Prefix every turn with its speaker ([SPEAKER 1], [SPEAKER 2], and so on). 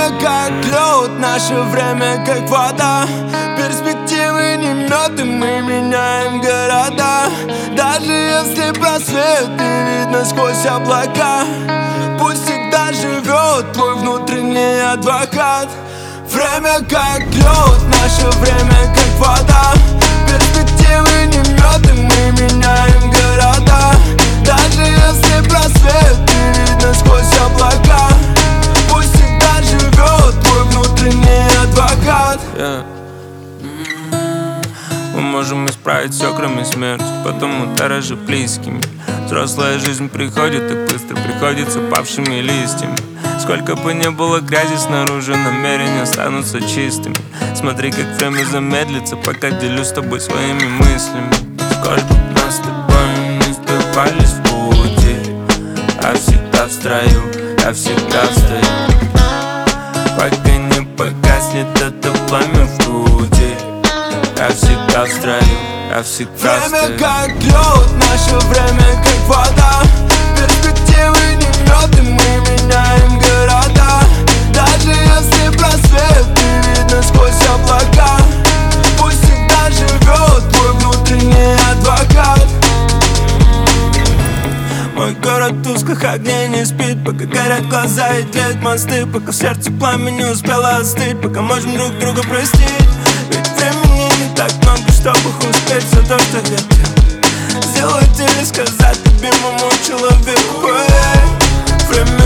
[SPEAKER 1] как лед, наше время как вода. Перспективы не мед, и мы меняем города. Даже если просвет не видно сквозь облака, пусть всегда живет твой внутренний адвокат. Время как лед, наше время как вода. Перспективы не мед, и мы меняем города. Даже если просвет не видно сквозь облака, пусть всегда живет твой внутренний адвокат.
[SPEAKER 2] Мы можем исправить все, кроме смерти, потому дороже близкими. Взрослая жизнь приходит и быстро приходится павшими листьями. Сколько бы ни было грязи снаружи, намерения останутся чистыми. Смотри, как время замедлится, пока делюсь с тобой своими мыслями. Сколько б нас с тобой не сбивались в пути, я всегда в строю, я всегда встаю. Пока не погаснет это пламя в груди, я всегда в строю, я всегда встаю.
[SPEAKER 1] Время как лед, наше время как вода. Перспективы не мед, и мы меняем города. Даже если просвет не видно сквозь облака, пусть всегда живет твой внутренний адвокат.
[SPEAKER 2] Мой город в тусклых огней не спит, пока горят глаза и тлеют мосты, пока в сердце пламя не успело остыть, пока можем друг друга простить. Ведь времени не так много, чтобы успеть все то, что хотел сделать или сказать любимому человеку. Время